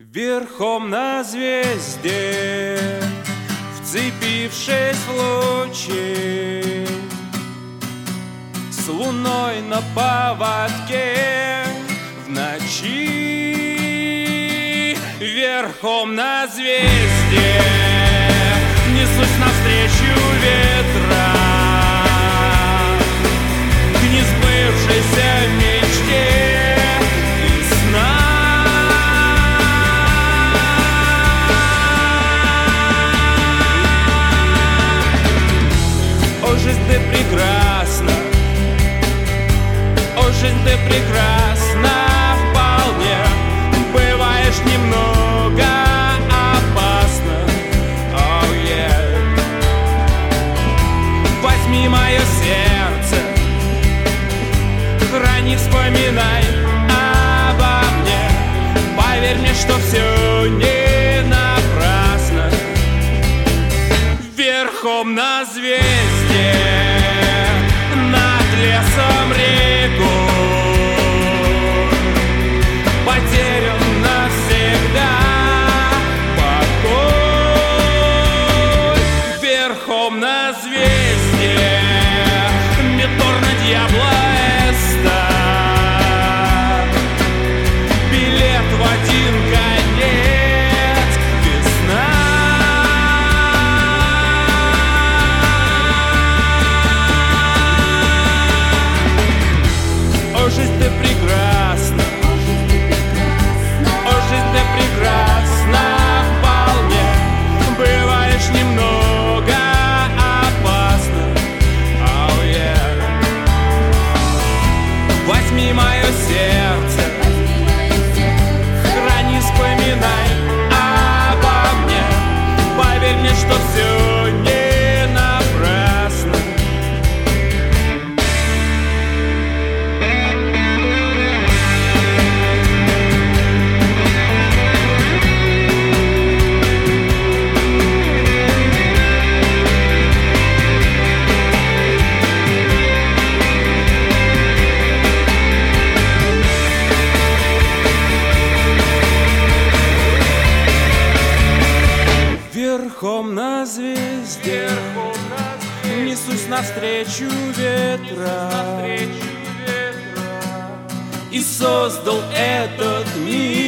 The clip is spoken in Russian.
Верхом на звезде, вцепившись в лучи, с луной на поводке в ночи. Верхом на звезде несусь навстречу ветра к несбывшейся мечте. О, жизнь, ты прекрасна, о, жизнь, ты прекрасна вполне. Бываешь немного опасна, oh, yeah. Возьми мое сердце, храни, вспоминай обо мне. Поверь мне, что все не напрасно. Верхом на звезде, над лесом рекой, потерян навсегда покой. Верхом на звезде, метор на Дьябло Эста, билет в один конец, весна. О, жизнь, ты прекрасна, о, жизнь, ты прекрасна вполне. Бываешь немного опасна, oh, yeah. Возьми мое сердце, храни, вспоминай обо мне. Поверь мне, что все не напрасно. Верхом на звезде, несусь навстречу ветра, и создал этот мир